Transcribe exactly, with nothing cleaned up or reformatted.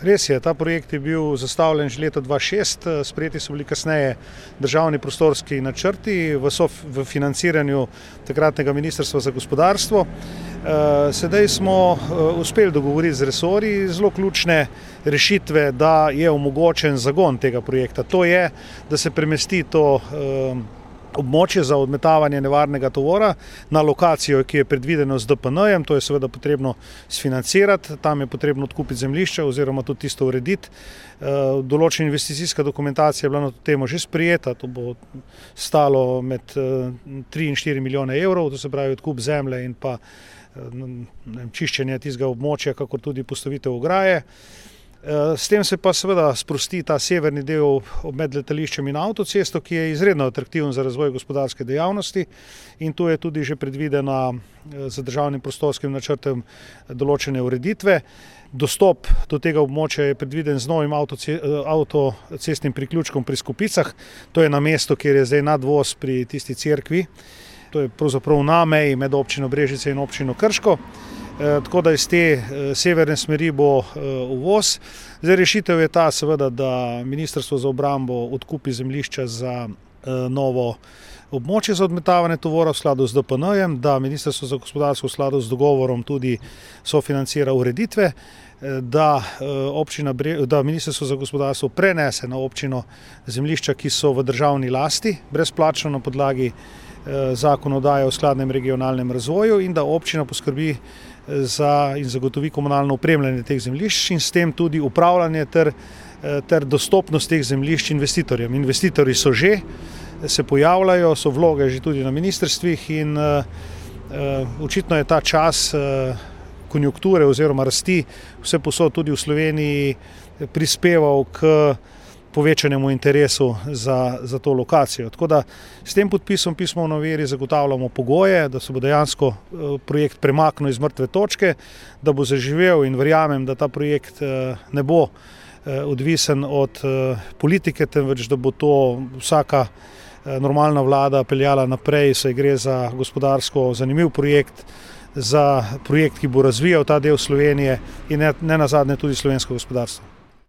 Res je, ta projekt je bil zastavljen že leta dva tisoč šest, sprejeti so bili kasneje državni prostorski načrti v, sof, v financiranju takratnega ministrstva za gospodarstvo. Sedaj smo uspeli dogovoriti z resorji zelo ključne rešitve, da je omogočen zagon tega projekta. To je, da se premesti to območje za odmetavanje nevarnega tovora na lokacijo, ki je predvideno z D P N-jem, to je seveda potrebno sfinancirati, tam je potrebno odkupiti zemljišče oziroma tudi tisto urediti. Določena investicijska dokumentacija je bila na to temo že sprejeta, to bo stalo med tri in štiri milijone evrov, to se pravi odkup zemlje in pa čiščenje tistega območja, kakor tudi postavitev ograje. S tem se pa seveda sprosti ta severni del med letališčem in avtocesto, ki je izredno atraktiven za razvoj gospodarske dejavnosti in tu je tudi že predvidena z državnim prostorskim načrtom določene ureditve. Dostop do tega območja je predviden z novim avtocestnim priključkom pri Skopicah, to je na mestu, kjer je zdaj nadvoz pri tisti cerkvi, to je pravzaprav na meji med občino Brežice in občino Krško. Tako da iz te severne smeri bo uvoz. Zdaj rešitev je ta seveda, da Ministrstvo za obrambo odkupi zemljišča za novo območje za odmetavanje tovora v skladu z D P N-jem, da Ministrstvo za gospodarstvo v skladu z dogovorom tudi sofinancira ureditve, da, občina, da Ministrstvo za gospodarstvo prenese na občino zemljišča, ki so v državni lasti, brezplačno na podlagi zakonodaje o skladnem regionalnem razvoju in da občina poskrbi za in zagotovi komunalno opremljanje teh zemljišč in s tem tudi upravljanje ter, ter dostopnost teh zemljišč investitorjem. Investitorji so že, se pojavljajo, so vloge že tudi na ministrstvih in uh, uh, očitno je ta čas uh, konjunkture oziroma rasti vse posod tudi v Sloveniji prispeval k povečanemu interesu za, za to lokacijo. Tako da s tem podpisom pisma o nameri zagotavljamo pogoje, da se bo dejansko projekt premaknil iz mrtve točke, da bo zaživel in verjamem, da ta projekt ne bo odvisen od politike, temveč da bo to vsaka normalna vlada peljala naprej, saj gre za gospodarsko zanimiv projekt, za projekt, ki bo razvijal ta del Slovenije in ne, ne nazadnje tudi slovensko gospodarstvo.